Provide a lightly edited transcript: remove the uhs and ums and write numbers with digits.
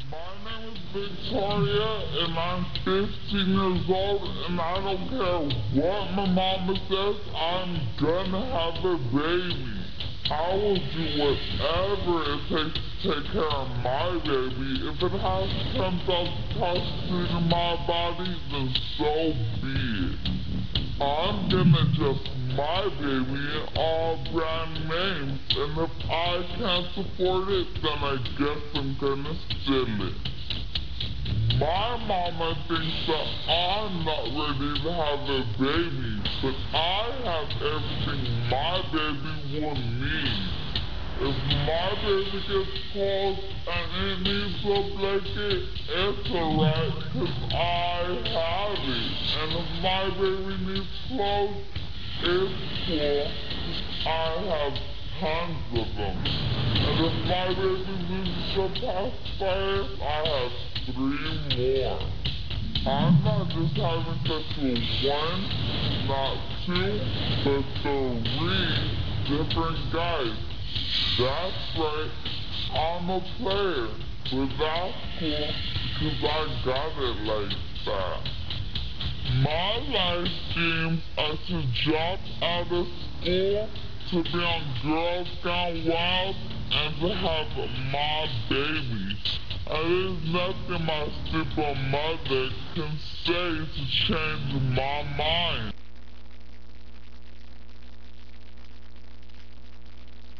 My name is Victoria, and I'm 15 years old, and I don't care what my mama says, I'm gonna have a baby. I will do whatever it takes to take care of my baby. If it has to come toxicity to my body, then so be it. I'm gonna adjust my baby in all brand names, and if I can't support it, then I guess I'm gonna steal it. My mama thinks that I'm not ready to have a baby, but I have everything my baby will need. If my baby gets cold and it needs a blanket, it's alright, 'cause I have it. And if my baby needs clothes, it's cool, 'cause I have tons of them. And if my baby loses a pacifier, I have 3 more. I'm not just having sex with one, not two, but 3 different guys. That's right, I'm a player, but that's cool because I got it like that. My life dreams are to drop out of school, to be on Girl Scout Wild, and to have my baby. And there's nothing my stupid mother can say to change my mind.